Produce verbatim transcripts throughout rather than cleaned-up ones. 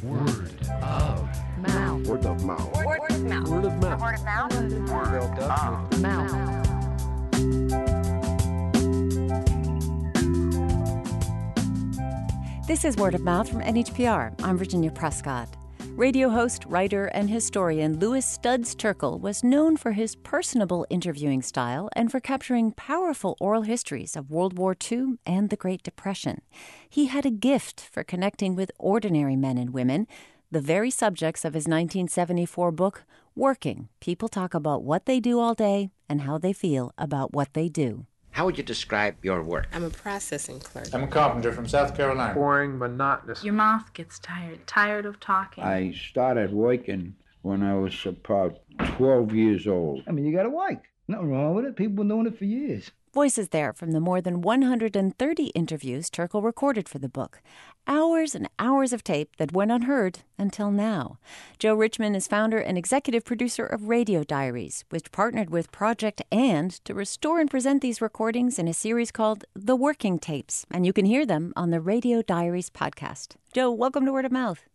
Word of mouth. Word of mouth. Word, word of mouth. Word of mouth. Word of mouth. Word of mouth. This is Word of Mouth from N H P R. I'm Virginia Prescott. Radio host, writer, and historian Louis Studs Terkel was known for his personable interviewing style and for capturing powerful oral histories of World War Two and the Great Depression. He had a gift for connecting with ordinary men and women, the very subjects of his nineteen seventy-four book, Working. People talk about what they do all day and how they feel about what they do. How would you describe your work? I'm a processing clerk. I'm a carpenter from South Carolina. Boring, monotonous. Your mouth gets tired, tired of talking. I started working when I was about twelve years old. I mean, you got to work. Nothing wrong with it. People been doing it for years. Voices there from the more than one hundred thirty interviews Terkel recorded for the book. Hours and hours of tape that went unheard until now. Joe Richman is founder and executive producer of Radio Diaries, which partnered with Project And to restore and present these recordings in a series called The Working Tapes. And you can hear them on the Radio Diaries podcast. Joe, welcome to Word of Mouth.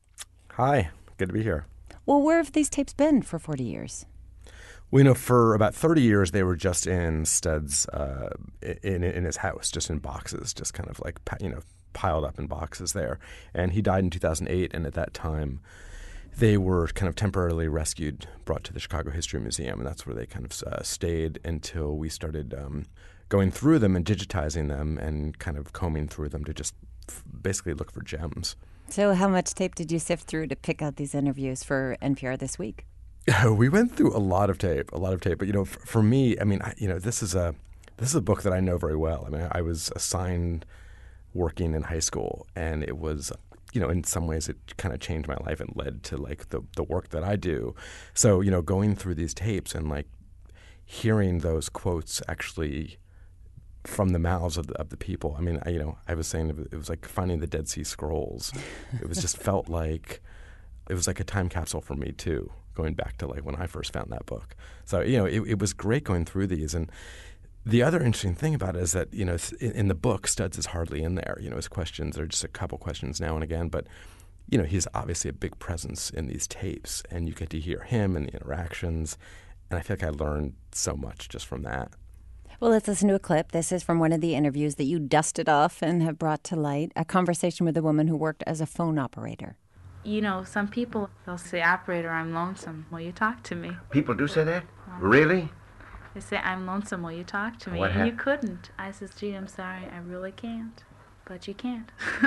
Hi, good to be here. Well, where have these tapes been for forty years? Well, you know, for about thirty years, they were just in Studs' uh, in in his house, just in boxes, just kind of like, you know, piled up in boxes there. And he died in two thousand eight, and at that time, they were kind of temporarily rescued, brought to the Chicago History Museum, and that's where they kind of uh, stayed until we started um, going through them and digitizing them and kind of combing through them to just f- basically look for gems. So how much tape did you sift through to pick out these interviews for N P R This Week? We went through a lot of tape, a lot of tape. But, you know, for, for me, I mean, I, you know, this is a this is a book that I know very well. I mean, I was assigned working in high school, and it was, you know, in some ways it kind of changed my life and led to, like, the, the work that I do. So, you know, going through these tapes and, like, hearing those quotes actually from the mouths of the, of the people. I mean, I, you know, I was saying it was like finding the Dead Sea Scrolls. It was just felt like it was like a time capsule for me, too, going back to like when I first found that book. So, you know, it, it was great going through these. And the other interesting thing about it is that, you know, in, in the book, Studs is hardly in there. You know, his questions are just a couple questions now and again. But, you know, he's obviously a big presence in these tapes. And you get to hear him and the interactions. And I feel like I learned so much just from that. Well, let's listen to a clip. This is from one of the interviews that you dusted off and have brought to light, a conversation with a woman who worked as a phone operator. You know, some people, they'll say, operator, I'm lonesome. Will you talk to me? People do say that? Really? They say, I'm lonesome. Will you talk to me? What and hap- you couldn't. I says, gee, I'm sorry. I really can't. But you can't.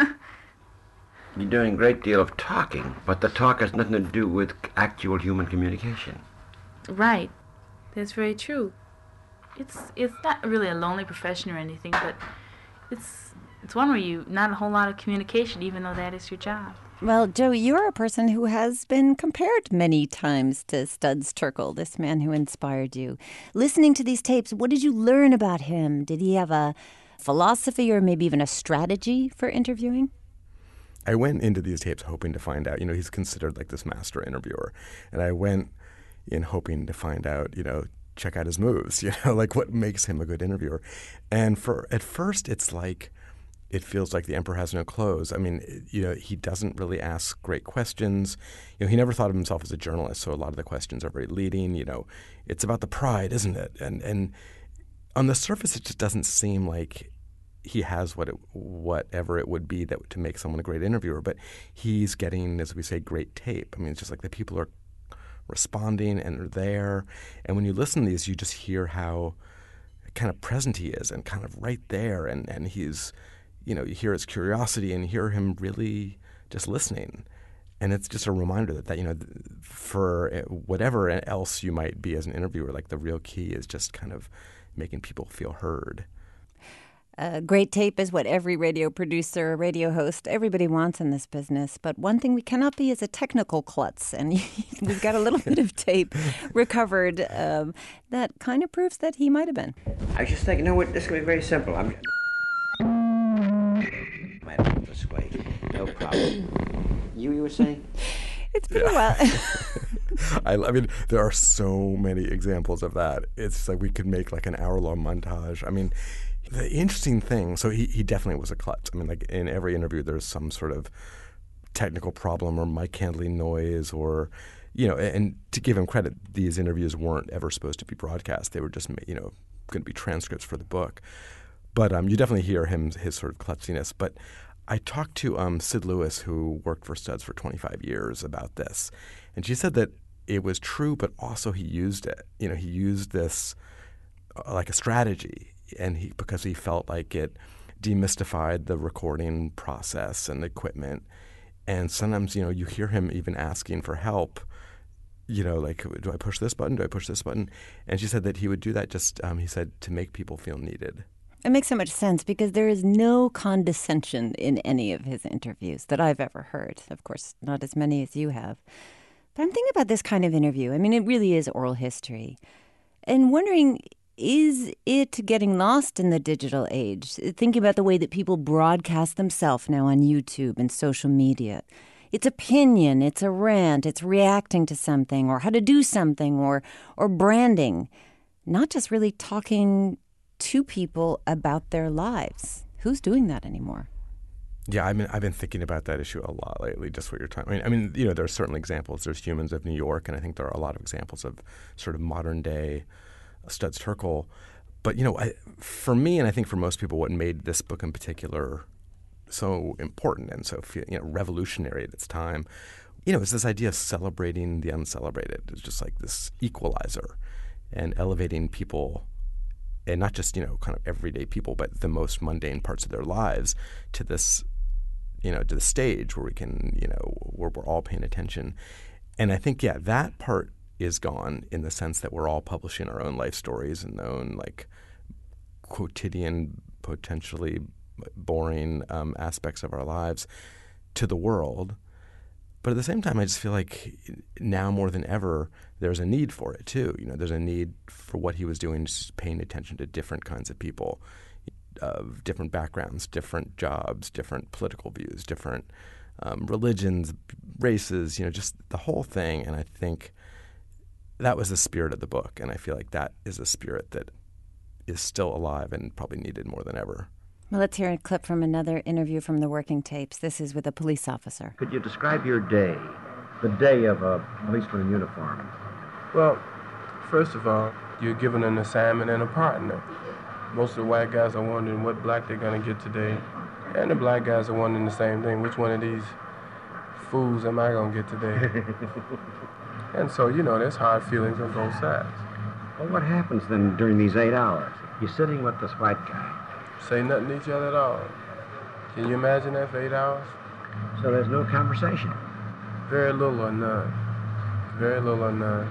You're doing a great deal of talking, but the talk has nothing to do with actual human communication. Right. That's very true. It's it's not really a lonely profession or anything, but it's it's one where you, not a whole lot of communication, even though that is your job. Well, Joe, you're a person who has been compared many times to Studs Terkel, this man who inspired you. Listening to these tapes, what did you learn about him? Did he have a philosophy or maybe even a strategy for interviewing? I went into these tapes hoping to find out, you know, he's considered like this master interviewer. And I went in hoping to find out, you know, check out his moves, you know, like what makes him a good interviewer. And for at first, it's like, it feels like the emperor has no clothes. I mean, you know, he doesn't really ask great questions. You know, he never thought of himself as a journalist, so a lot of the questions are very leading. You know, it's about the pride, isn't it? And and on the surface, it just doesn't seem like he has what it, whatever it would be that to make someone a great interviewer. But he's getting, as we say, great tape. I mean, it's just like the people are responding and are there. And when you listen to these, you just hear how kind of present he is and kind of right there. And, and he's, you know, you hear his curiosity and hear him really just listening. And it's just a reminder that, that, you know, for whatever else you might be as an interviewer, like the real key is just kind of making people feel heard. Uh, great tape is what every radio producer, radio host, everybody wants in this business. But one thing we cannot be is a technical klutz. And we've got a little bit of tape recovered um, that kind of proves that he might have been. I was just thinking, no, this can be very simple. I'm might have this way. No problem. You, you were saying? It's been yeah. a while. I, I mean, there are so many examples of that. It's like we could make like an hour-long montage. I mean, the interesting thing, so he, he definitely was a klutz. I mean, like in every interview, there's some sort of technical problem or mic handling noise or, you know, and to give him credit, these interviews weren't ever supposed to be broadcast. They were just, you know, going to be transcripts for the book. But um, you definitely hear him, his sort of klutziness. But I talked to um, Sid Lewis, who worked for Studs for twenty-five years, about this. And she said that it was true, but also he used it. You know, he used this uh, like a strategy, and he because he felt like it demystified the recording process and equipment. And sometimes, you know, you hear him even asking for help, you know, like, do I push this button? Do I push this button? And she said that he would do that just, um, he said, to make people feel needed. It makes so much sense because there is no condescension in any of his interviews that I've ever heard. Of course, not as many as you have. But I'm thinking about this kind of interview. I mean, it really is oral history. And wondering, is it getting lost in the digital age? Thinking about the way that people broadcast themselves now on YouTube and social media. It's opinion, it's a rant, it's reacting to something or how to do something or or branding. Not just really talking to people about their lives. Who's doing that anymore? Yeah, I mean, I've been thinking about that issue a lot lately, just what you're talking. I mean, I mean, you know, there are certain examples. There's Humans of New York, and I think there are a lot of examples of sort of modern day Studs Terkel. But, you know, I, for me, and I think for most people, what made this book in particular so important and so, you know, revolutionary at its time, you know, is this idea of celebrating the uncelebrated. It's just like this equalizer and elevating people, and not just, you know, kind of everyday people, but the most mundane parts of their lives to this, you know, to the stage where we can, you know, where we're all paying attention. And I think, yeah, that part is gone in the sense that we're all publishing our own life stories and own, like, quotidian, potentially boring um, aspects of our lives to the world. But at the same time, I just feel like now more than ever, there's a need for it too. You know, there's a need for what he was doing, just paying attention to different kinds of people, of different backgrounds, different jobs, different political views, different um, religions, races. You know, just the whole thing. And I think that was the spirit of the book, and I feel like that is a spirit that is still alive and probably needed more than ever. Well, let's hear a clip from another interview from the Working Tapes. This is with a police officer. Could you describe your day, the day of a policeman in uniform? Well, first of all, you're given an assignment and a partner. Most of the white guys are wondering what black they're going to get today, and the black guys are wondering the same thing. Which one of these fools am I going to get today? And so, you know, there's hard feelings on both sides. Well, what happens then during these eight hours? You're sitting with this white guy. Say nothing to each other at all. Can you imagine that for eight hours? So there's no conversation? Very little or none. Very little or none.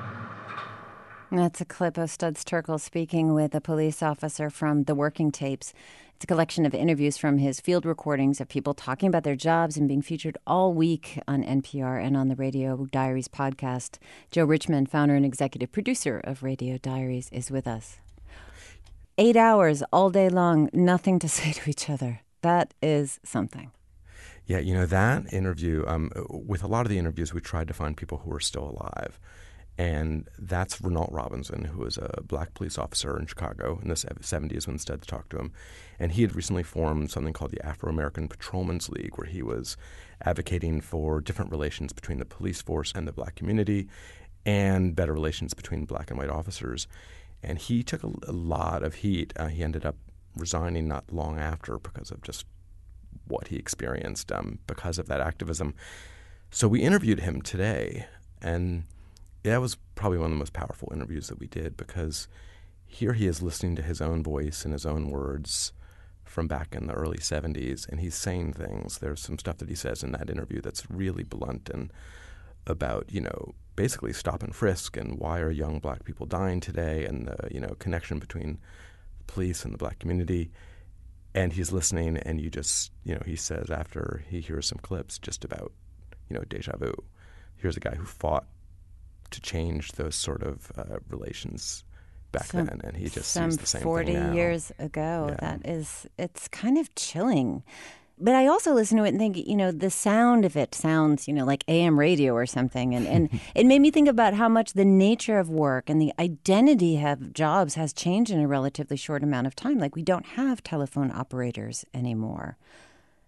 That's a clip of Studs Terkel speaking with a police officer from The Working Tapes. It's a collection of interviews from his field recordings of people talking about their jobs and being featured all week on N P R and on the Radio Diaries podcast. Joe Richmond, founder and executive producer of Radio Diaries, is with us. Eight hours all day long, nothing to say to each other. That is something. Yeah, you know, that interview, um, with a lot of the interviews, we tried to find people who were still alive. And that's Renault Robinson, who was a black police officer in Chicago in the seventies when Studs talked to him. And he had recently formed something called the Afro-American Patrolmen's League, where he was advocating for different relations between the police force and the black community and better relations between black and white officers. And he took a, a lot of heat. Uh, he ended up resigning not long after because of just what he experienced um, because of that activism. So we interviewed him today, and that was probably one of the most powerful interviews that we did, because here he is listening to his own voice and his own words from back in the early seventies, and he's saying things. There's some stuff that he says in that interview that's really blunt and about, you know, basically stop and frisk and why are young black people dying today, and the, you know, connection between the police and the black community. And he's listening, and you just, you know, he says after he hears some clips just about, you know, deja vu. Here's a guy who fought to change those sort of uh, relations back some, then, and he just some sees the same forty thing now. years ago. Yeah. That is, it's kind of chilling. But I also listen to it and think, you know, the sound of it sounds, you know, like A M radio or something. And, and it made me think about how much the nature of work and the identity of jobs has changed in a relatively short amount of time. Like, we don't have telephone operators anymore.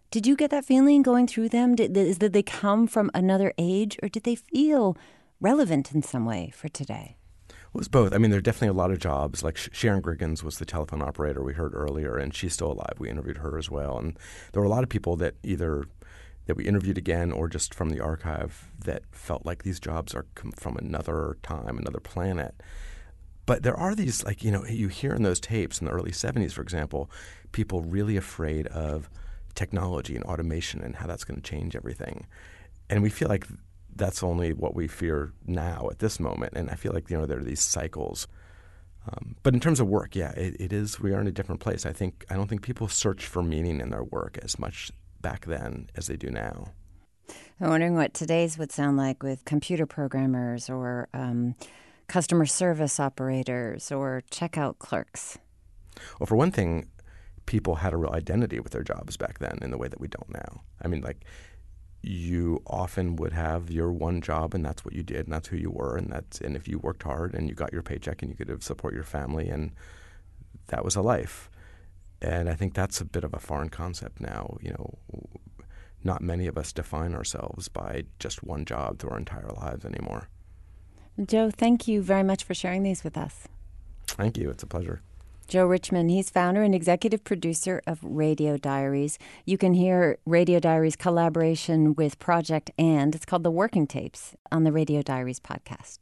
Did you get that feeling going through them? Did, is that they come from another age, or did they feel relevant in some way for today? It was both. I mean, there are definitely a lot of jobs. Like Sharon Griggins was the telephone operator we heard earlier, and she's still alive. We interviewed her as well. And there were a lot of people that either that we interviewed again or just from the archive that felt like these jobs are com- from another time, another planet. But there are these, like, you know, you hear in those tapes in the early seventies, for example, people really afraid of technology and automation and how that's going to change everything. And we feel like that's only what we fear now at this moment. And I feel like, you know, there are these cycles. Um, but in terms of work, yeah, it, it is, we are in a different place. I think, I don't think people search for meaning in their work as much back then as they do now. I'm wondering what today's would sound like with computer programmers or um, customer service operators or checkout clerks. Well, for one thing, people had a real identity with their jobs back then in the way that we don't now. I mean, like, you often would have your one job, and that's what you did, and that's who you were, and that's and if you worked hard and you got your paycheck and you could support your family, and that was a life. And I think that's a bit of a foreign concept now. You know, not many of us define ourselves by just one job through our entire lives anymore. Joe, thank you very much for sharing these with us. Thank you. It's a pleasure. Joe Richman, he's founder and executive producer of Radio Diaries. You can hear Radio Diaries' collaboration with Project And. It's called The Working Tapes on the Radio Diaries podcast.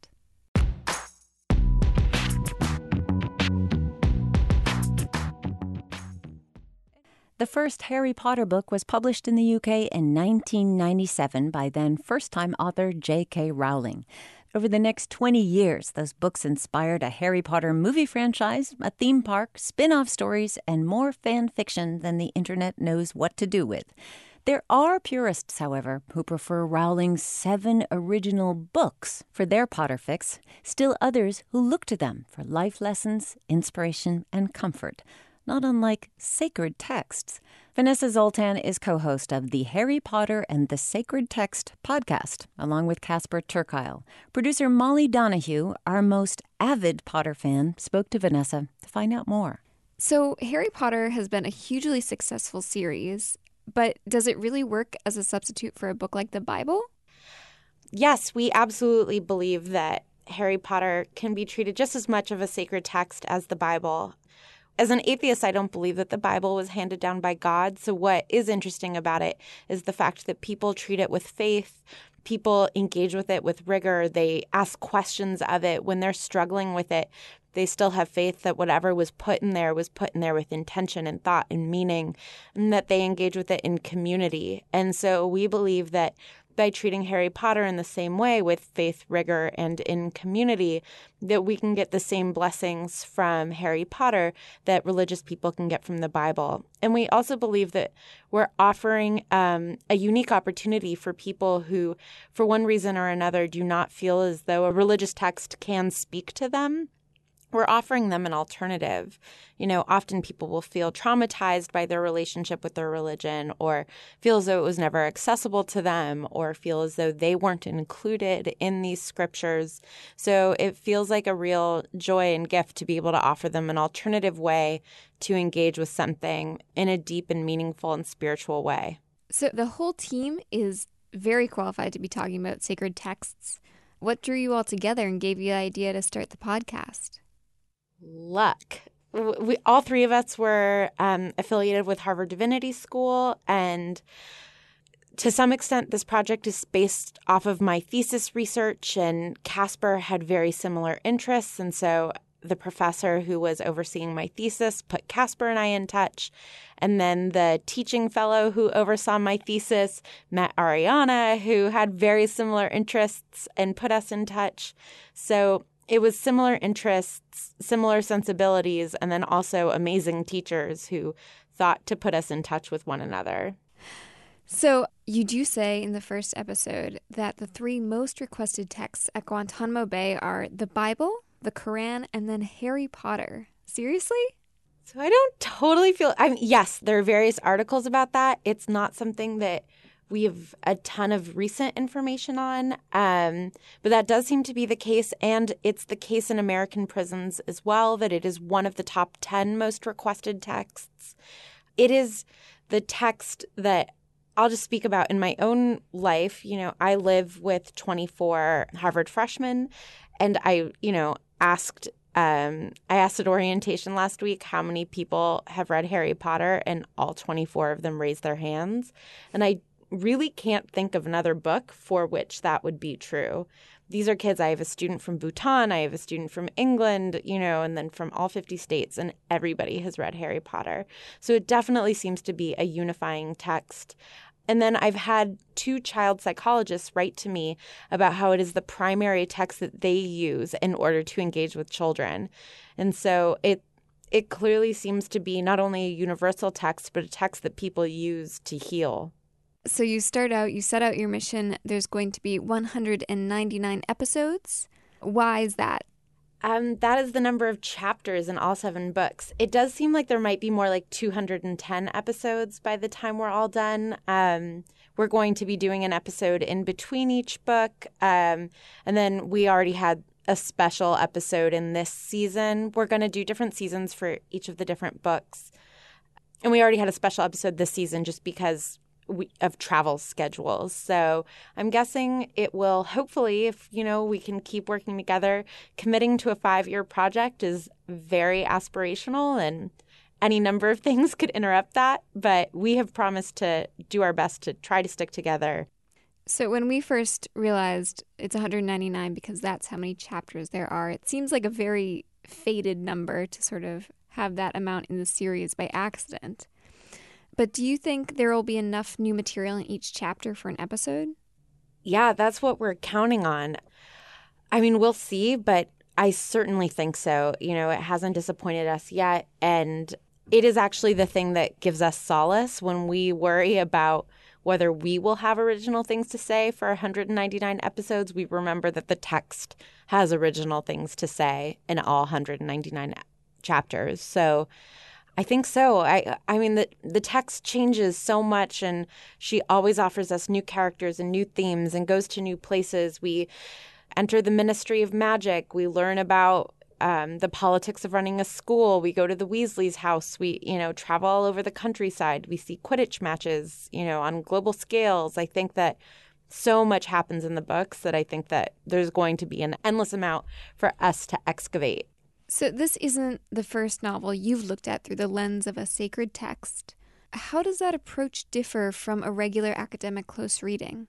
The first Harry Potter book was published in the U K in nineteen ninety-seven by then first-time author J K Rowling. Over the next twenty years, those books inspired a Harry Potter movie franchise, a theme park, spin-off stories, and more fan fiction than the internet knows what to do with. There are purists, however, who prefer Rowling's seven original books for their Potter fix, still others who look to them for life lessons, inspiration, and comfort, not unlike sacred texts. Vanessa Zoltan is co-host of the Harry Potter and the Sacred Text podcast, along with Casper ter Kuile. Producer Molly Donahue, our most avid Potter fan, spoke to Vanessa to find out more. So Harry Potter has been a hugely successful series, but does it really work as a substitute for a book like the Bible? Yes, we absolutely believe that Harry Potter can be treated just as much of a sacred text as the Bible. As an atheist, I don't believe that the Bible was handed down by God. So what is interesting about it is the fact that people treat it with faith. People engage with it with rigor. They ask questions of it. When they're struggling with it, they still have faith that whatever was put in there was put in there with intention and thought and meaning, and that they engage with it in community. And so we believe that by treating Harry Potter in the same way with faith, rigor, and in community, that we can get the same blessings from Harry Potter that religious people can get from the Bible. And we also believe that we're offering um, a unique opportunity for people who, for one reason or another, do not feel as though a religious text can speak to them. We're offering them an alternative. You know, often people will feel traumatized by their relationship with their religion, or feel as though it was never accessible to them, or feel as though they weren't included in these scriptures. So it feels like a real joy and gift to be able to offer them an alternative way to engage with something in a deep and meaningful and spiritual way. So the whole team is very qualified to be talking about sacred texts. What drew you all together and gave you the idea to start the podcast? Luck. We, all three of us were um, affiliated with Harvard Divinity School, and to some extent, this project is based off of my thesis research, and Casper had very similar interests, and so the professor who was overseeing my thesis put Casper and I in touch, and then the teaching fellow who oversaw my thesis met Ariana, who had very similar interests, and put us in touch. So it was similar interests, similar sensibilities, and then also amazing teachers who thought to put us in touch with one another. So you do say in the first episode that the three most requested texts at Guantanamo Bay are the Bible, the Quran, and then Harry Potter. Seriously? So I don't totally feel, I mean, yes, there are various articles about that. It's not something that we have a ton of recent information on, um, but that does seem to be the case, and it's the case in American prisons as well, that it is one of the top ten most requested texts. It is the text that I'll just speak about in my own life. You know, I live with twenty-four Harvard freshmen, and I, you know, asked um, I asked at orientation last week how many people have read Harry Potter, and all twenty-four of them raised their hands. And I really can't think of another book for which that would be true. These are kids. I have a student from Bhutan, I have a student from England, you know, and then from all fifty states, and everybody has read Harry Potter. So it definitely seems to be a unifying text. And then I've had two child psychologists write to me about how it is the primary text that they use in order to engage with children. And so it it clearly seems to be not only a universal text, but a text that people use to heal. So you start out, you set out your mission. There's going to be one hundred ninety-nine episodes. Why is that? Um, that is the number of chapters in all seven books. It does seem like there might be more like two hundred ten episodes by the time we're all done. Um, we're going to be doing an episode in between each book. Um, and then we already had a special episode in this season. We're going to do different seasons for each of the different books. And we already had a special episode this season just because we, of travel schedules. So I'm guessing it will hopefully, if, you know, we can keep working together. Committing to a five-year project is very aspirational, and any number of things could interrupt that. But we have promised to do our best to try to stick together. So when we first realized it's one hundred ninety-nine because that's how many chapters there are, it seems like a very fated number to sort of have that amount in the series by accident. But do you think there will be enough new material in each chapter for an episode? Yeah, that's what we're counting on. I mean, we'll see, but I certainly think so. You know, it hasn't disappointed us yet. And it is actually the thing that gives us solace when we worry about whether we will have original things to say for one hundred ninety-nine episodes. We remember that the text has original things to say in all one hundred ninety-nine chapters. So I think so. I I mean, the, the text changes so much, and she always offers us new characters and new themes and goes to new places. We enter the Ministry of Magic. We learn about um, the politics of running a school. We go to the Weasleys' house. We, you know, travel all over the countryside. We see Quidditch matches, you know, on global scales. I think that so much happens in the books that I think that there's going to be an endless amount for us to excavate. So this isn't the first novel you've looked at through the lens of a sacred text. How does that approach differ from a regular academic close reading?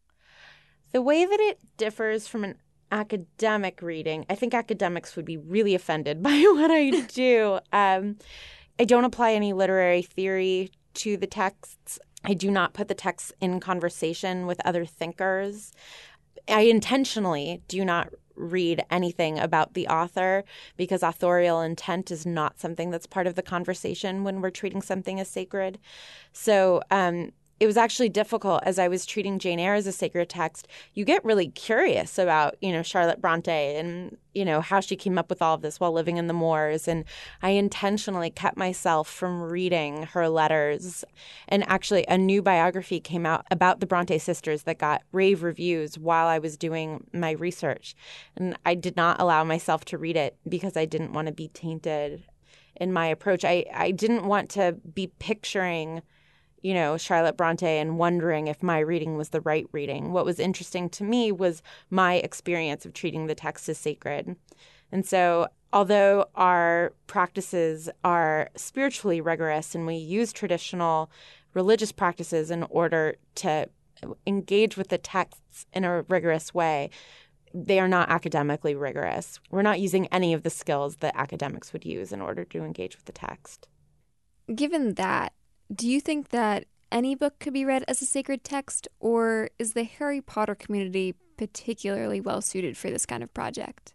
The way that it differs from an academic reading, I think academics would be really offended by what I do. um, I don't apply any literary theory to the texts. I do not put the texts in conversation with other thinkers. I intentionally do not read anything about the author because authorial intent is not something that's part of the conversation when we're treating something as sacred. So um, it was actually difficult as I was treating Jane Eyre as a sacred text. You get really curious about, you know, Charlotte Bronte and, you know, how she came up with all of this while living in the moors. And I intentionally kept myself from reading her letters. And actually, a new biography came out about the Bronte sisters that got rave reviews while I was doing my research. And I did not allow myself to read it because I didn't want to be tainted in my approach. I, I didn't want to be picturing, you know, Charlotte Bronte and wondering if my reading was the right reading. What was interesting to me was my experience of treating the text as sacred. And so although our practices are spiritually rigorous and we use traditional religious practices in order to engage with the texts in a rigorous way, they are not academically rigorous. We're not using any of the skills that academics would use in order to engage with the text. Given that, do you think that any book could be read as a sacred text, or is the Harry Potter community particularly well suited for this kind of project?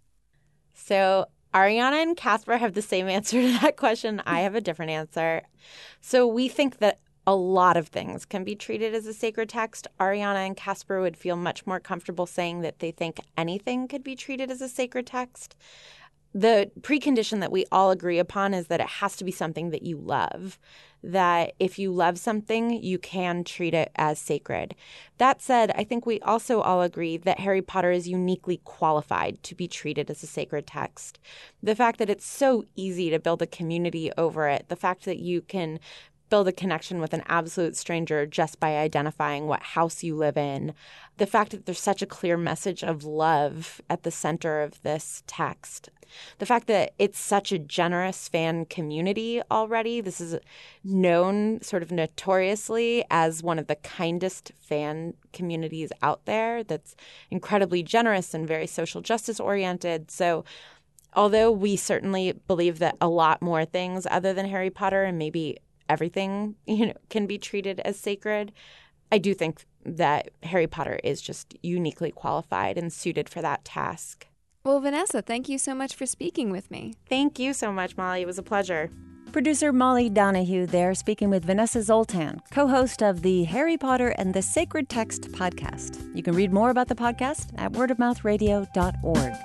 So Ariana and Casper have the same answer to that question. I have a different answer. So we think that a lot of things can be treated as a sacred text. Ariana and Casper would feel much more comfortable saying that they think anything could be treated as a sacred text. The precondition that we all agree upon is that it has to be something that you love, that if you love something, you can treat it as sacred. That said, I think we also all agree that Harry Potter is uniquely qualified to be treated as a sacred text. The fact that it's so easy to build a community over it, the fact that you can build a connection with an absolute stranger just by identifying what house you live in. The fact that there's such a clear message of love at the center of this text. The fact that it's such a generous fan community already. This is known sort of notoriously as one of the kindest fan communities out there that's incredibly generous and very social justice oriented. So although we certainly believe that a lot more things other than Harry Potter and maybe everything, you know, can be treated as sacred, I do think that Harry Potter is just uniquely qualified and suited for that task. Well, Vanessa, thank you so much for speaking with me. Thank you so much, Molly. It was a pleasure. Producer Molly Donahue there speaking with Vanessa Zoltan, co-host of the Harry Potter and the Sacred Text podcast. You can read more about the podcast at word of mouth radio dot org.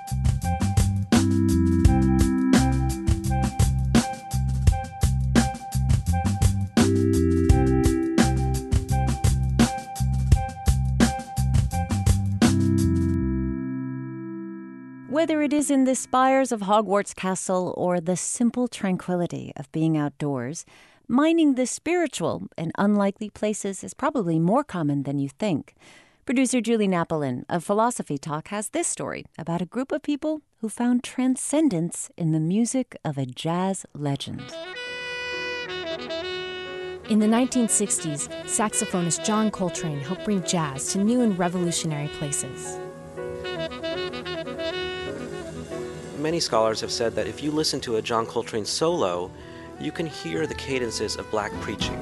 Whether it is in the spires of Hogwarts Castle or the simple tranquility of being outdoors, mining the spiritual in unlikely places is probably more common than you think. Producer Julie Napolin of Philosophy Talk has this story about a group of people who found transcendence in the music of a jazz legend. In the nineteen sixties, saxophonist John Coltrane helped bring jazz to new and revolutionary places. Many scholars have said that if you listen to a John Coltrane solo, you can hear the cadences of black preaching.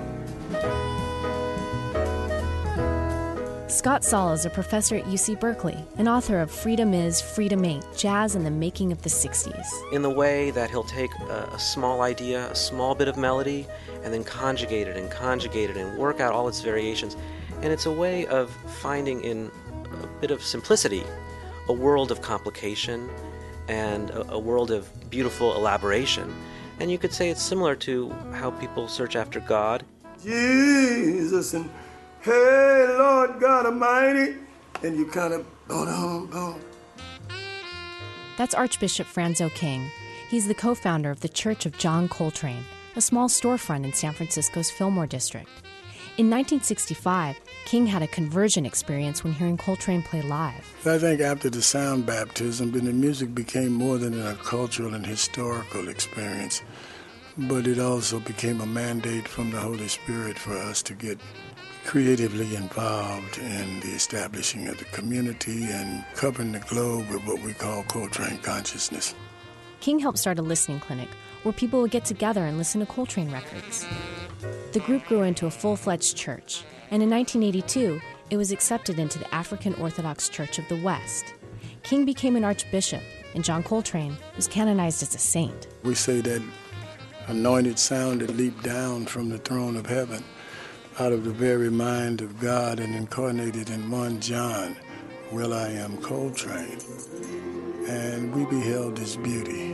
Scott Saul is a professor at U C Berkeley and author of Freedom Is, Freedom Ain't, Jazz in the Making of the sixties. In the way that he'll take a, a small idea, a small bit of melody, and then conjugate it and conjugate it and work out all its variations. And it's a way of finding in a bit of simplicity a world of complication and a, a world of beautiful elaboration. And you could say it's similar to how people search after God. Jesus and hey, Lord God Almighty, and you kind of boom, boom, boom. That's Archbishop Franzo King. He's the co-founder of the Church of John Coltrane, a small storefront in San Francisco's Fillmore district. In nineteen sixty-five, King had a conversion experience when hearing Coltrane play live. I think after the sound baptism, then the music became more than a cultural and historical experience, but it also became a mandate from the Holy Spirit for us to get creatively involved in the establishing of the community and covering the globe with what we call Coltrane consciousness. King helped start a listening clinic where people would get together and listen to Coltrane records. The group grew into a full-fledged church, and in nineteen eighty-two, it was accepted into the African Orthodox Church of the West. King became an archbishop, and John Coltrane was canonized as a saint. We say that anointed sound that leaped down from the throne of heaven out of the very mind of God and incarnated in one John, Will I Am Coltrane. And we beheld his beauty.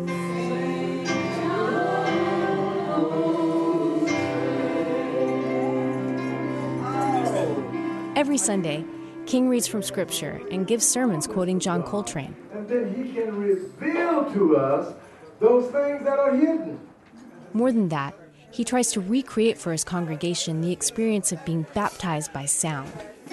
Every Sunday, King reads from Scripture and gives sermons quoting John Coltrane. And then he can reveal to us those things that are hidden. More than that, he tries to recreate for his congregation the experience of being baptized by sound.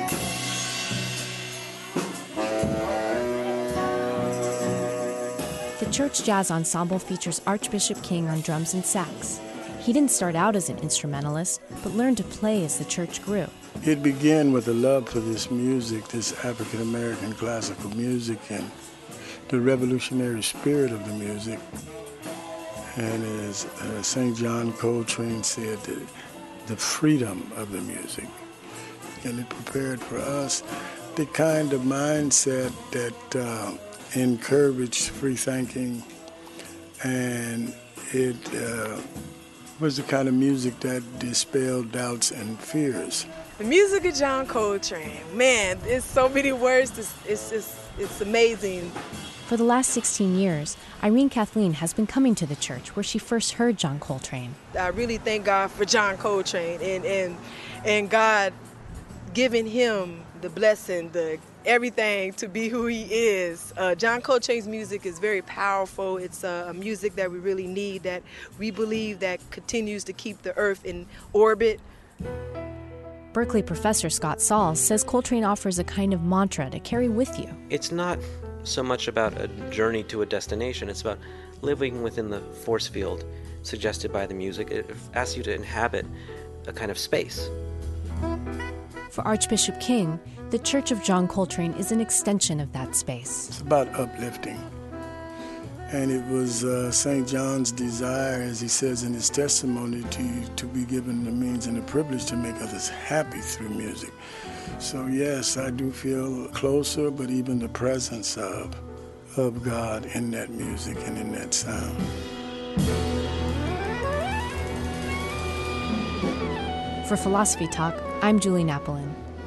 The Church Jazz Ensemble features Archbishop King on drums and sax. He didn't start out as an instrumentalist, but learned to play as the church grew. It began with a love for this music, this African-American classical music, and the revolutionary spirit of the music. And as uh, Saint John Coltrane said, the, the freedom of the music. And it prepared for us the kind of mindset that uh, encouraged free thinking, and it uh, was the kind of music that dispelled doubts and fears. The music of John Coltrane, man, it's so many words, it's, it's, it's, it's amazing. For the last sixteen years, Irene Kathleen has been coming to the church where she first heard John Coltrane. I really thank God for John Coltrane and, and, and God giving him the blessing, the everything to be who he is. Uh, John Coltrane's music is very powerful. It's uh, a music that we really need, that we believe that continues to keep the earth in orbit. Berkeley professor Scott Sauls says Coltrane offers a kind of mantra to carry with you. It's not so much about a journey to a destination. It's about living within the force field suggested by the music. It asks you to inhabit a kind of space. For Archbishop King, the Church of John Coltrane is an extension of that space. It's about uplifting. And it was uh, Saint John's desire, as he says in his testimony, to, to be given the means and the privilege to make others happy through music. So yes, I do feel closer, but even the presence of, of God in that music and in that sound. For Philosophy Talk, I'm Julie Napolin.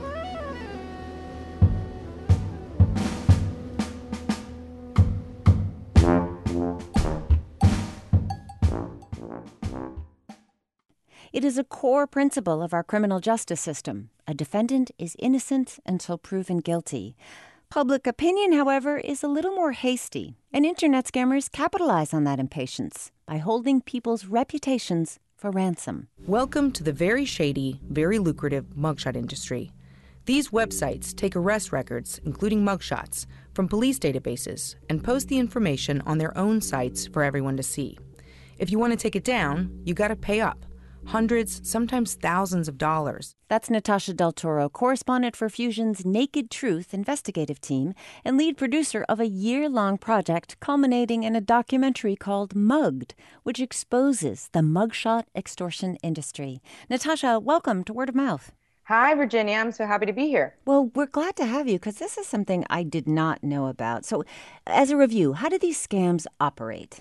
It is a core principle of our criminal justice system. A defendant is innocent until proven guilty. Public opinion, however, is a little more hasty, and internet scammers capitalize on that impatience by holding people's reputations for ransom. Welcome to the very shady, very lucrative mugshot industry. These websites take arrest records, including mugshots, from police databases and post the information on their own sites for everyone to see. If you want to take it down, you got to pay up. Hundreds, sometimes thousands of dollars. That's Natasha Del Toro, correspondent for Fusion's Naked Truth investigative team and lead producer of a year-long project culminating in a documentary called Mugged, which exposes the mugshot extortion industry. Natasha, welcome to Word of Mouth. Hi, Virginia. I'm so happy to be here. Well, we're glad to have you because this is something I did not know about. So, as a review, how do these scams operate?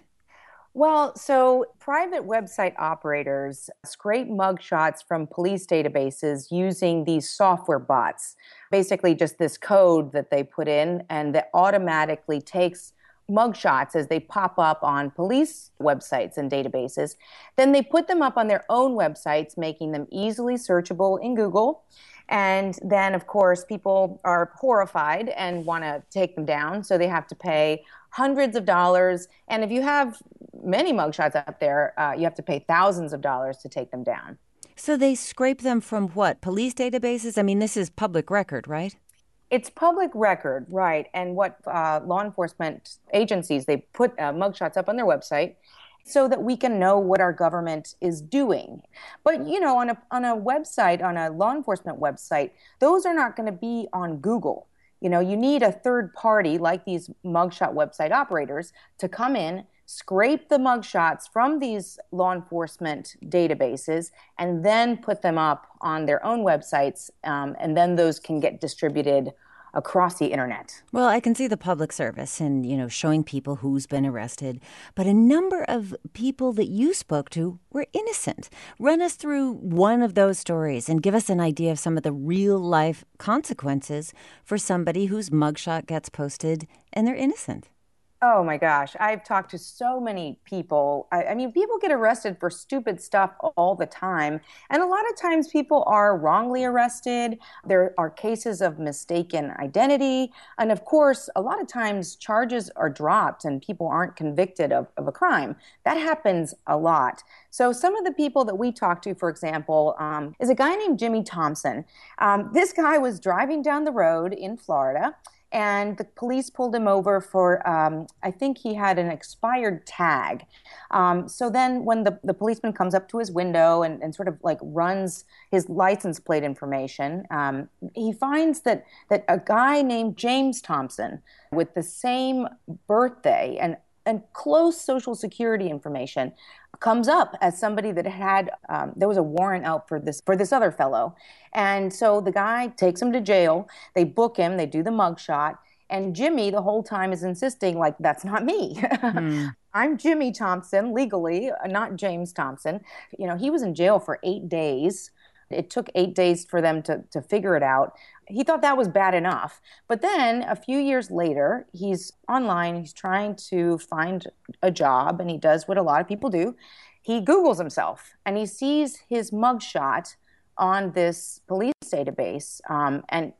Well, so private website operators scrape mugshots from police databases using these software bots. Basically just this code that they put in and that automatically takes mugshots as they pop up on police websites and databases. Then they put them up on their own websites, making them easily searchable in Google. And then, of course, people are horrified and want to take them down, so they have to pay hundreds of dollars. And if you have many mugshots up there, uh, you have to pay thousands of dollars to take them down. So they scrape them from what? Police databases? I mean, this is public record, right? It's public record, right. And what uh, law enforcement agencies, they put uh, mugshots up on their website so that we can know what our government is doing. But, you know, on a on a website, on a law enforcement website, those are not going to be on Google. You know, you need a third party like these mugshot website operators to come in, scrape the mugshots from these law enforcement databases, and then put them up on their own websites, um, and then those can get distributed across the internet. Well, I can see the public service and, you know, showing people who's been arrested. But a number of people that you spoke to were innocent. Run us through one of those stories and give us an idea of some of the real-life consequences for somebody whose mugshot gets posted and they're innocent. Oh my gosh, I've talked to so many people. I, I mean, people get arrested for stupid stuff all the time. And a lot of times people are wrongly arrested. There are cases of mistaken identity. And of course, a lot of times charges are dropped and people aren't convicted of, of a crime. That happens a lot. So some of the people that we talked to, for example, um, is a guy named Jimmy Thompson. Um, this guy was driving down the road in Florida, and the police pulled him over for, um, I think he had an expired tag. Um, so then when the, the policeman comes up to his window and, and sort of like runs his license plate information, um, he finds that, that a guy named James Thompson with the same birthday and, and close social security information comes up as somebody that had, um, there was a warrant out for this for this other fellow. And so the guy takes him to jail, they book him, they do the mugshot, and Jimmy the whole time is insisting, like, that's not me. Mm. I'm Jimmy Thompson, legally, not James Thompson. You know, he was in jail for eight days. It took eight days for them to, to figure it out. He thought that was bad enough. But then a few years later, he's online, he's trying to find a job, and he does what a lot of people do. He Googles himself, and he sees his mugshot on this police database. Um, and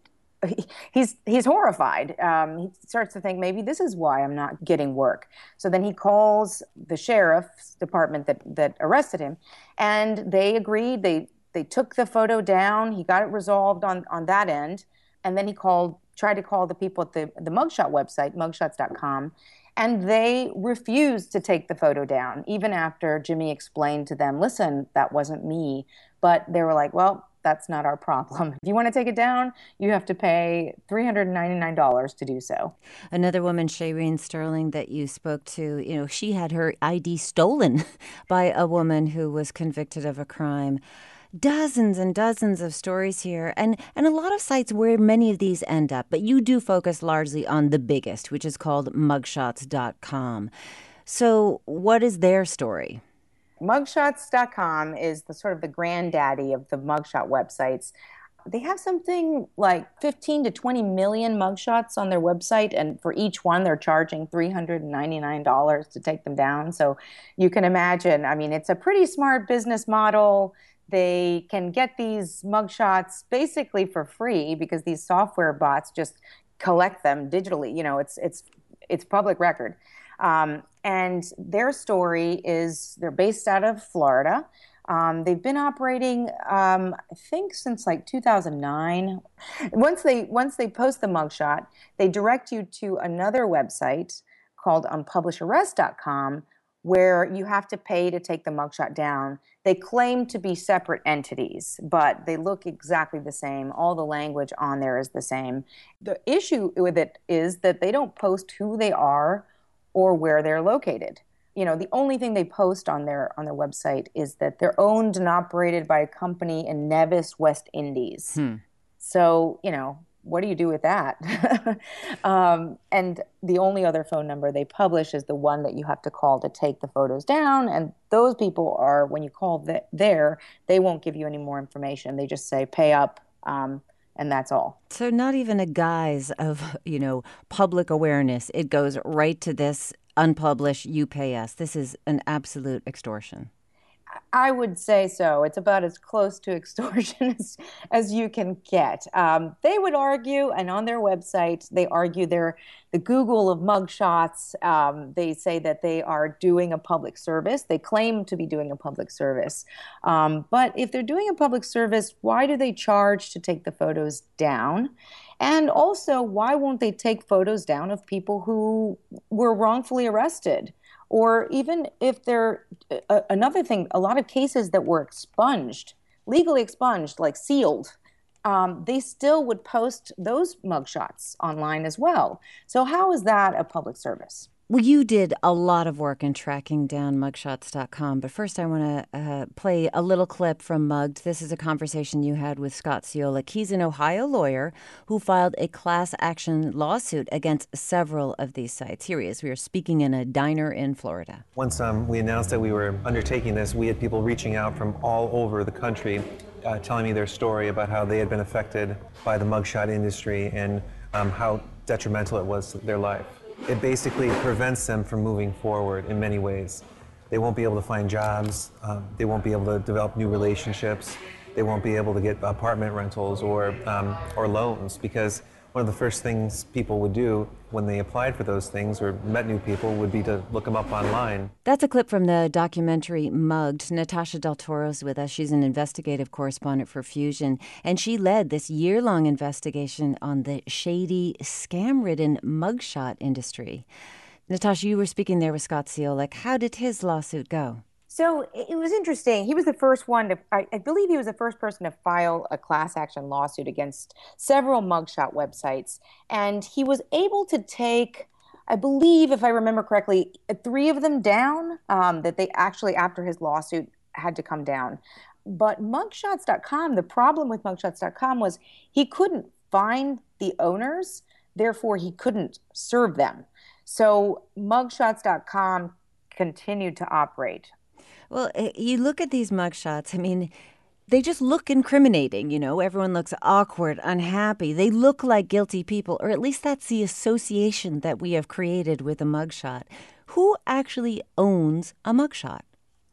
he's he's horrified. Um, he starts to think maybe this is why I'm not getting work. So then he calls the sheriff's department that that arrested him, and they agreed. They they took the photo down. He got it resolved on on that end, and then he called tried to call the people at the the mugshot website, mugshots dot com. And they refused to take the photo down, even after Jimmy explained to them, listen, that wasn't me. But they were like, well, that's not our problem. If you want to take it down, you have to pay three hundred ninety-nine dollars to do so. Another woman, Shireen Sterling, that you spoke to, you know, she had her I D stolen by a woman who was convicted of a crime. Dozens and dozens of stories here, and, and a lot of sites where many of these end up. But you do focus largely on the biggest, which is called mugshots dot com. So what is their story? mugshots dot com is the sort of the granddaddy of the mugshot websites. They have something like fifteen to twenty million mugshots on their website, and for each one they're charging three hundred ninety-nine dollars to take them down. So you can imagine, I mean, it's a pretty smart business model. They can get these mugshots basically for free because these software bots just collect them digitally. You know, it's it's it's public record. Um, and their story is they're based out of Florida. Um, they've been operating, um, I think, since like two thousand nine. Once they once they post the mugshot, they direct you to another website called unpublish arrest dot com, where you have to pay to take the mugshot down. They claim to be separate entities, but they look exactly the same. All the language on there is the same. The issue with it is that they don't post who they are or where they're located. You know, the only thing they post on their on their website is that they're owned and operated by a company in Nevis, West Indies. Hmm. So, you know, what do you do with that? um, and the only other phone number they publish is the one that you have to call to take the photos down. And those people are, when you call th- there, they won't give you any more information. They just say, pay up, um, and that's all. So not even a guise of, you know, public awareness. It goes right to this, unpublish, you pay us. This is an absolute extortion. I would say so. It's about as close to extortion as, as you can get. Um, they would argue, and on their website, they argue they're the Google of mugshots. Um, they say that they are doing a public service. They claim to be doing a public service. Um, but if they're doing a public service, why do they charge to take the photos down? And also, why won't they take photos down of people who were wrongfully arrested? Or even if they're, uh, another thing, a lot of cases that were expunged, legally expunged, like sealed, um, they still would post those mugshots online as well. So how is that a public service? Well, you did a lot of work in tracking down mugshots dot com, but first I want to uh, play a little clip from Mugged. This is a conversation you had with Scott Ciolek. He's an Ohio lawyer who filed a class action lawsuit against several of these sites. Here he is. We were speaking in a diner in Florida. Once um, we announced that we were undertaking this, we had people reaching out from all over the country uh, telling me their story about how they had been affected by the mugshot industry and um, how detrimental it was to their life. It basically prevents them from moving forward in many ways. They won't be able to find jobs, um, they won't be able to develop new relationships, they won't be able to get apartment rentals or, um, or loans, because one of the first things people would do when they applied for those things or met new people would be to look them up online. That's a clip from the documentary Mugged. Natasha Del Toro's with us. She's an investigative correspondent for Fusion, and she led this year-long investigation on the shady, scam-ridden mugshot industry. Natasha, you were speaking there with Scott Ciolek. How did his lawsuit go? So it was interesting. He was the first one to, I, I believe he was the first person to file a class action lawsuit against several mugshot websites. And he was able to take, I believe, if I remember correctly, three of them down, um, that they actually, after his lawsuit, had to come down. But mugshots dot com, the problem with mugshots dot com was he couldn't find the owners, therefore he couldn't serve them. So mugshots dot com continued to operate. Well, you look at these mugshots, I mean, they just look incriminating, you know. Everyone looks awkward, unhappy. They look like guilty people, or at least that's the association that we have created with a mugshot. Who actually owns a mugshot?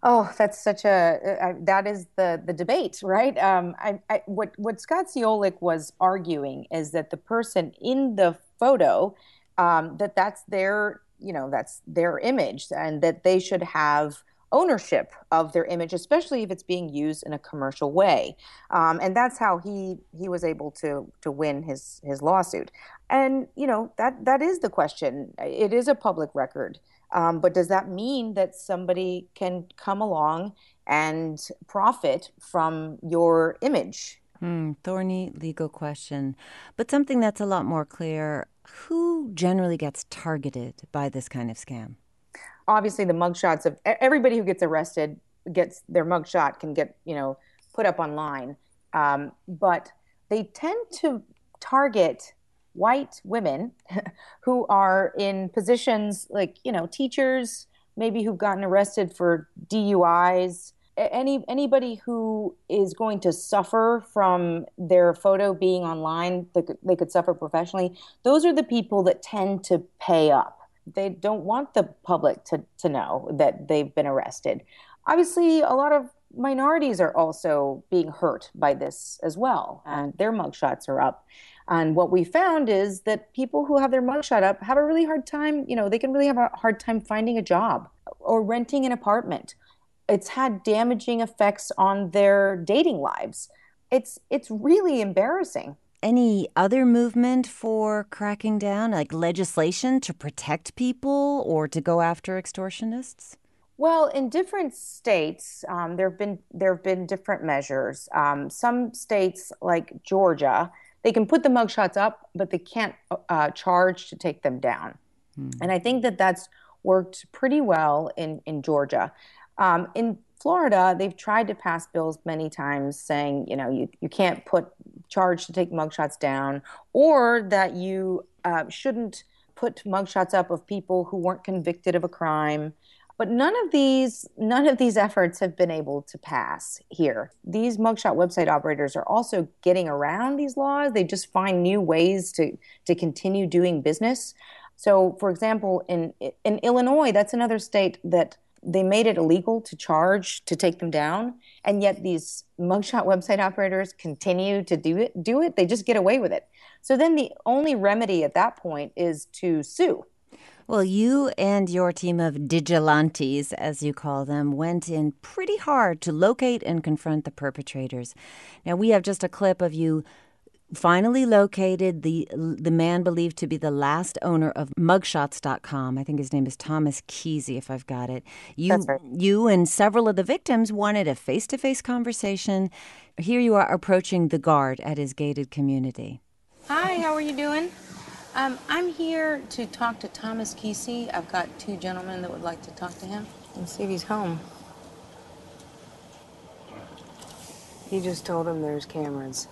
Oh, that's such a, uh, that is the, the debate, right? Um, I, I, what, what Scott Ciolek was arguing is that the person in the photo, um, that that's their, you know, that's their image, and that they should have ownership of their image, especially if it's being used in a commercial way. Um, and that's how he, he was able to, to win his, his lawsuit. And, you know, that, that is the question. It is a public record. Um, but does that mean that somebody can come along and profit from your image? Hmm, thorny legal question, but something that's a lot more clear. Who generally gets targeted by this kind of scam? Obviously, the mugshots of everybody who gets arrested gets their mugshot can get, you know, put up online. Um, but they tend to target white women who are in positions like, you know, teachers, maybe who've gotten arrested for D U Is, any anybody who is going to suffer from their photo being online, they could, they could suffer professionally. Those are the people that tend to pay up. They don't want the public to, to know that they've been arrested. Obviously, a lot of minorities are also being hurt by this as well, and their mugshots are up. And what we found is that people who have their mugshot up have a really hard time, you know, they can really have a hard time finding a job or renting an apartment. It's had damaging effects on their dating lives. It's it's really embarrassing. Any other movement for cracking down, like legislation to protect people or to go after extortionists? Well, in different states, um, there have been there have been different measures. Um, some states, like Georgia, they can put the mugshots up, but they can't uh, charge to take them down. Hmm. And I think that that's worked pretty well in, in Georgia. Um, in Florida, they've tried to pass bills many times saying, you know, you, you can't put charge to take mugshots down, or that you uh, shouldn't put mugshots up of people who weren't convicted of a crime. But none of these none of these efforts have been able to pass here. These mugshot website operators are also getting around these laws. They just find new ways to, to continue doing business. So, for example, in in Illinois, that's another state that they made it illegal to charge to take them down, and yet these mugshot website operators continue to do it. Do it. They just get away with it. So then the only remedy at that point is to sue. Well, you and your team of vigilantes, as you call them, went in pretty hard to locate and confront the perpetrators. Now, we have just a clip of you finally located the the man believed to be the last owner of mugshots dot com. I think his name is Thomas Kesey, if I've got it. You, That's right. You and several of the victims wanted a face-to-face conversation. Here you are approaching the guard at his gated community. Hi, how are you doing? Um, I'm here to talk to Thomas Kesey. I've got two gentlemen that would like to talk to him and see if he's home. He just told him there's cameras.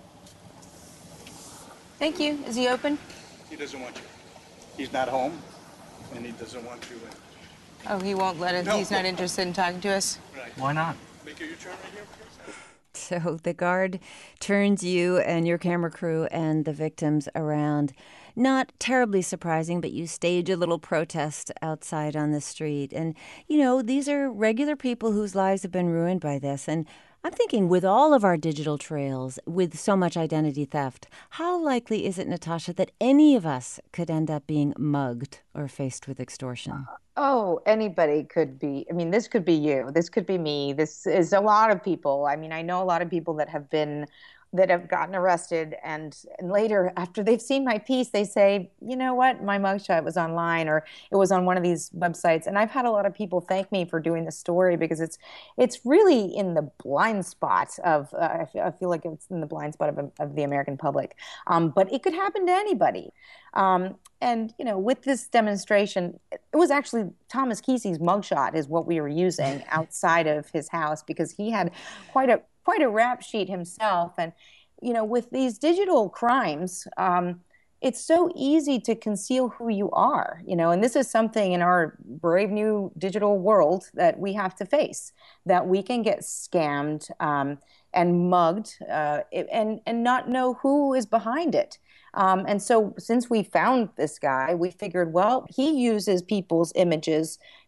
Thank you. Is he open? He doesn't want you. He's not home, and he doesn't want you in. Oh, he won't let us? No. He's not interested in talking to us? Right. Why not? Make a U-turn right here, please. So the guard turns you and your camera crew and the victims around. Not terribly surprising, but you stage a little protest outside on the street. And, you know, these are regular people whose lives have been ruined by this. And I'm thinking, with all of our digital trails, with so much identity theft, how likely is it, Natasha, that any of us could end up being mugged or faced with extortion? Oh, anybody could be. I mean, this could be you. This could be me. This is a lot of people. I mean, I know a lot of people that have been, that have gotten arrested, and, and later, after they've seen my piece, they say, you know what, my mugshot was online, or it was on one of these websites. And I've had a lot of people thank me for doing this story, because it's it's really in the blind spot of, uh, I, feel, I feel like it's in the blind spot of, of the American public. Um, but it could happen to anybody. Um, and, you know, with this demonstration, it was actually Thomas Kesey's mugshot is what we were using outside of his house, because he had quite a quite a rap sheet himself. And, you know, with these digital crimes, um, it's so easy to conceal who you are, you know, and this is something in our brave new digital world that we have to face, that we can get scammed um, and mugged uh, and, and not know who is behind it. Um, and so since we found this guy, we figured, well, he uses people's images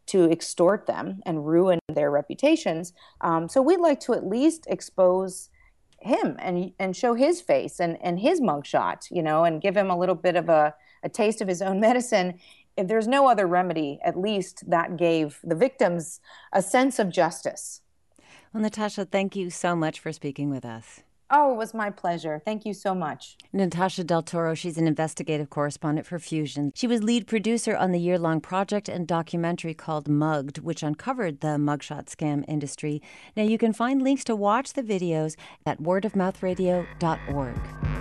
to extort them and ruin their reputations. Um, so we'd like to at least expose him and and show his face and, and his mugshot, you know, and give him a little bit of a, a taste of his own medicine. If there's no other remedy, at least that gave the victims a sense of justice. Well, Natasha, thank you so much for speaking with us. Oh, it was my pleasure. Thank you so much. Natasha Del Toro, she's an investigative correspondent for Fusion. She was lead producer on the year-long project and documentary called Mugged, which uncovered the mugshot scam industry. Now, you can find links to watch the videos at word of mouth radio dot org.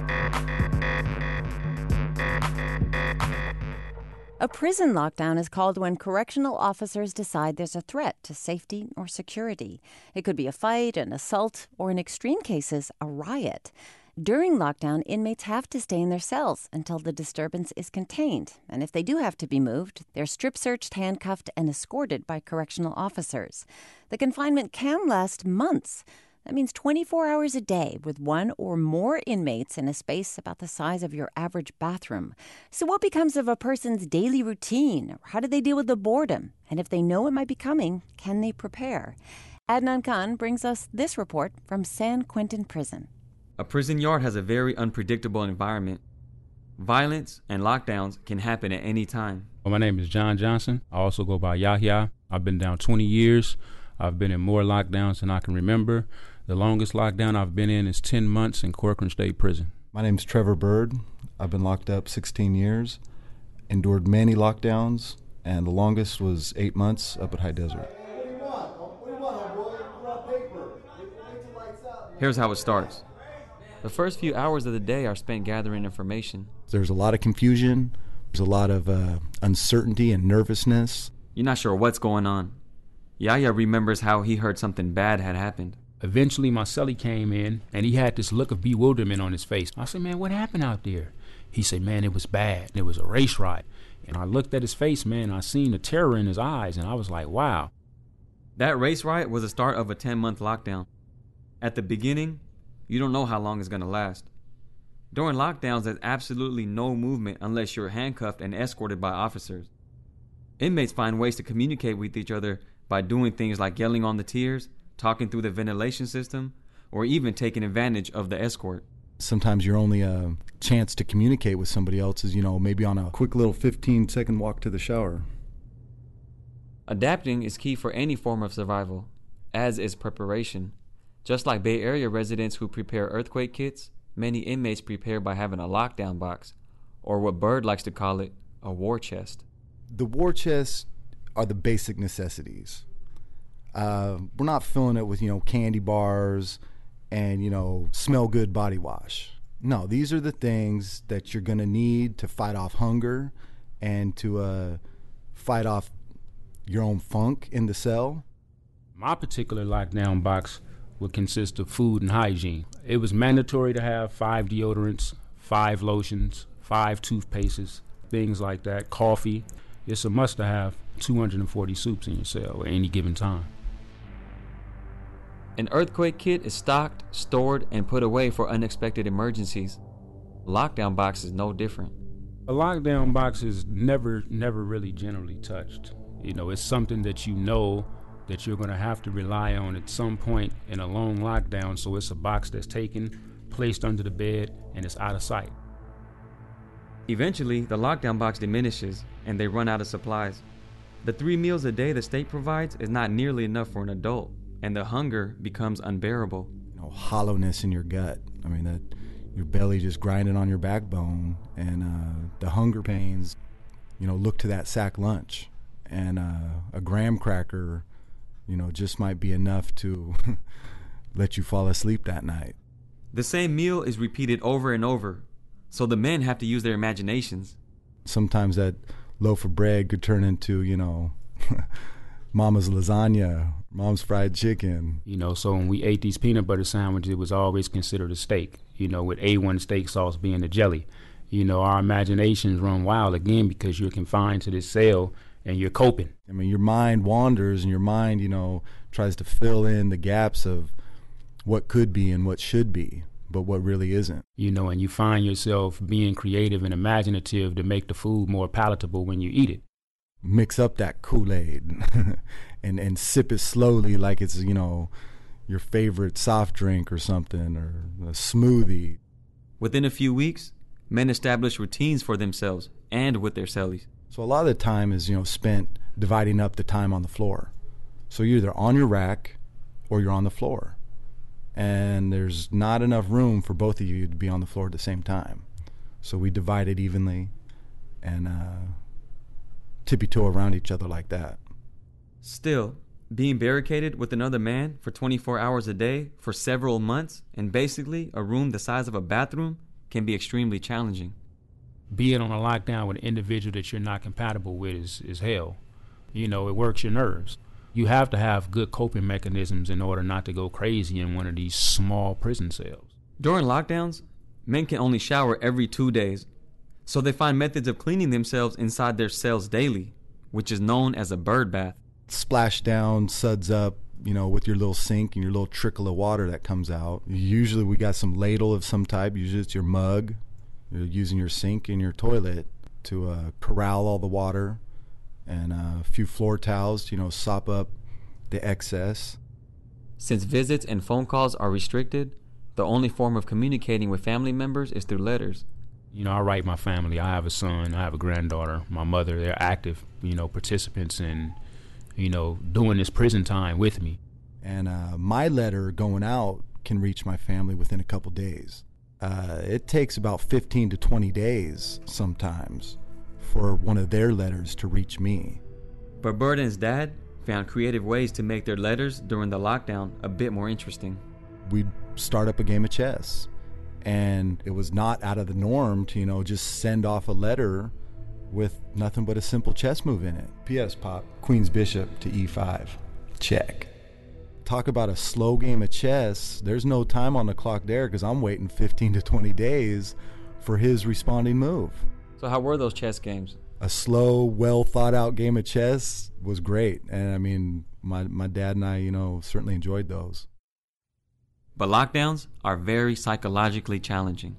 A prison lockdown is called when correctional officers decide there's a threat to safety or security. It could be a fight, an assault, or in extreme cases, a riot. During lockdown, inmates have to stay in their cells until the disturbance is contained. And if they do have to be moved, they're strip-searched, handcuffed, and escorted by correctional officers. The confinement can last months. That means twenty-four hours a day with one or more inmates in a space about the size of your average bathroom. So what becomes of a person's daily routine? How do they deal with the boredom? And if they know it might be coming, can they prepare? Adnan Khan brings us this report from San Quentin Prison. A prison yard has a very unpredictable environment. Violence and lockdowns can happen at any time. Well, my name is John Johnson. I also go by Yahya. I've been down twenty years. I've been in more lockdowns than I can remember. The longest lockdown I've been in is ten months in Corcoran State Prison. My name's Trevor Bird. I've been locked up sixteen years, endured many lockdowns, and the longest was eight months up at High Desert. Here's how it starts. The first few hours of the day are spent gathering information. There's a lot of confusion. There's a lot of uh, uncertainty and nervousness. You're not sure what's going on. Yahya remembers how he heard something bad had happened. Eventually, my cellie came in, and he had this look of bewilderment on his face. I said, man, what happened out there? He said, man, it was bad. It was a race riot. And I looked at his face, man, and I seen the terror in his eyes, and I was like, wow. That race riot was the start of a ten-month lockdown. At the beginning, you don't know how long it's going to last. During lockdowns, there's absolutely no movement unless you're handcuffed and escorted by officers. Inmates find ways to communicate with each other by doing things like yelling on the tiers, talking through the ventilation system, or even taking advantage of the escort. Sometimes your only uh, chance to communicate with somebody else is, you know, maybe on a quick little fifteen-second walk to the shower. Adapting is key for any form of survival, as is preparation. Just like Bay Area residents who prepare earthquake kits, many inmates prepare by having a lockdown box, or what Bird likes to call it, a war chest. The war chests are the basic necessities. Uh, we're not filling it with, you know, candy bars and, you know, smell good body wash. No, these are the things that you're going to need to fight off hunger and to uh, fight off your own funk in the cell. My particular lockdown box would consist of food and hygiene. It was mandatory to have five deodorants, five lotions, five toothpastes, things like that, coffee. It's a must to have two hundred forty soups in your cell at any given time. An earthquake kit is stocked, stored, and put away for unexpected emergencies. Lockdown box is no different. A lockdown box is never, never really generally touched. You know, it's something that you know that you're going to have to rely on at some point in a long lockdown, so it's a box that's taken, placed under the bed, and it's out of sight. Eventually, the lockdown box diminishes, and they run out of supplies. The three meals a day the state provides is not nearly enough for an adult, and the hunger becomes unbearable. You know, hollowness in your gut. I mean, that your belly just grinding on your backbone, and uh, the hunger pains, you know, look to that sack lunch. And uh, a graham cracker, you know, just might be enough to let you fall asleep that night. The same meal is repeated over and over, so the men have to use their imaginations. Sometimes that loaf of bread could turn into, you know, mama's lasagna, mom's fried chicken. You know, so when we ate these peanut butter sandwiches, it was always considered a steak, you know, with A one steak sauce being the jelly. You know, our imaginations run wild again because you're confined to this cell and you're coping. I mean, your mind wanders and your mind, you know, tries to fill in the gaps of what could be and what should be, but what really isn't. You know, and you find yourself being creative and imaginative to make the food more palatable when you eat it. mix up that Kool-Aid and, and sip it slowly like it's, you know, your favorite soft drink or something, or a smoothie. Within a few weeks, men establish routines for themselves and with their cellies. So a lot of the time is, you know, spent dividing up the time on the floor. So you're either on your rack or you're on the floor. And there's not enough room for both of you to be on the floor at the same time. So we divide it evenly and uh, tippy-toe around each other like that. Still, being barricaded with another man for twenty-four hours a day for several months in basically a room the size of a bathroom can be extremely challenging. Being on a lockdown with an individual that you're not compatible with is, is hell. You know, it works your nerves. You have to have good coping mechanisms in order not to go crazy in one of these small prison cells. During lockdowns, men can only shower every two days, so they find methods of cleaning themselves inside their cells daily, which is known as a bird bath. Splash down, suds up, you know, with your little sink and your little trickle of water that comes out. Usually we got some ladle of some type. Usually it's your mug. You're using your sink and your toilet to uh, corral all the water, and uh, a few floor towels to, you know, sop up the excess. Since visits and phone calls are restricted, the only form of communicating with family members is through letters. You know, I write my family. I have a son, I have a granddaughter, my mother. They're active, you know, participants in, you know, doing this prison time with me. And uh, my letter going out can reach my family within a couple days. Uh, it takes about fifteen to twenty days sometimes for one of their letters to reach me. But Bird and his dad found creative ways to make their letters during the lockdown a bit more interesting. We'd start up a game of chess, and it was not out of the norm to, you know, just send off a letter with nothing but a simple chess move in it. P S. Pop, Queen's Bishop to E five. Check. Talk about a slow game of chess. There's no time on the clock there because I'm waiting fifteen to twenty days for his responding move. So how were those chess games? A slow, well thought out game of chess was great. And I mean, my, my dad and I, you know, certainly enjoyed those. But lockdowns are very psychologically challenging.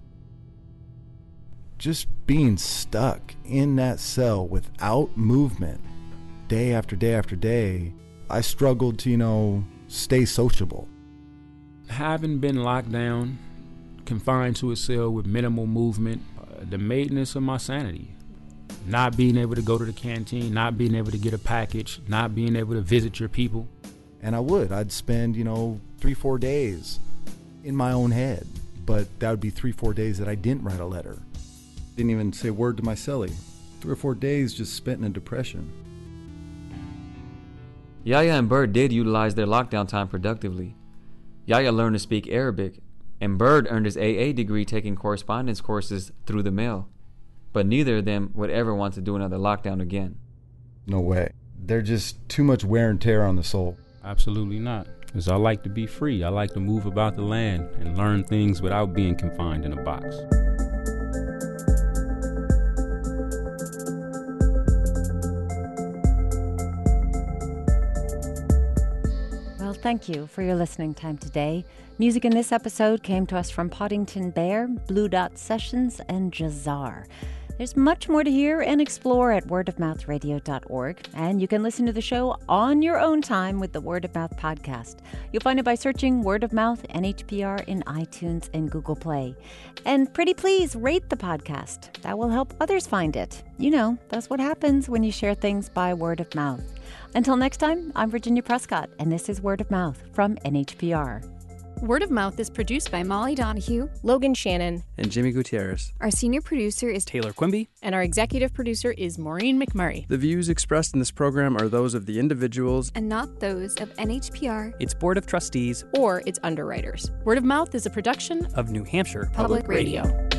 Just being stuck in that cell without movement day after day after day, I struggled to, you know, stay sociable. Having been locked down, confined to a cell with minimal movement, uh, the maintenance of my sanity. Not being able to go to the canteen, not being able to get a package, not being able to visit your people. And I would. I'd spend, you know, three, four days in my own head. But that would be three, four days that I didn't write a letter. Didn't even say a word to my cellie. Three or four days just spent in a depression. Yahya and Bird did utilize their lockdown time productively. Yahya learned to speak Arabic, and Bird earned his A A degree taking correspondence courses through the mail. But neither of them would ever want to do another lockdown again. No way. They're just too much wear and tear on the soul. Absolutely not. Because I like to be free. I like to move about the land and learn things without being confined in a box. Thank you for your listening time today. Music in this episode came to us from Poddington Bear, Blue Dot Sessions, and Jazar. There's much more to hear and explore at word of mouth radio dot org, and you can listen to the show on your own time with the Word of Mouth podcast. You'll find it by searching Word of Mouth N H P R in iTunes and Google Play. And pretty please rate the podcast. That will help others find it. You know, that's what happens when you share things by word of mouth. Until next time, I'm Virginia Prescott, and this is Word of Mouth from N H P R. Word of Mouth is produced by Molly Donahue, Logan Shannon, and Jimmy Gutierrez. Our senior producer is Taylor Quimby, and our executive producer is Maureen McMurray. The views expressed in this program are those of the individuals and not those of N H P R, its Board of Trustees, or its underwriters. Word of Mouth is a production of New Hampshire Public, Public Radio. Radio.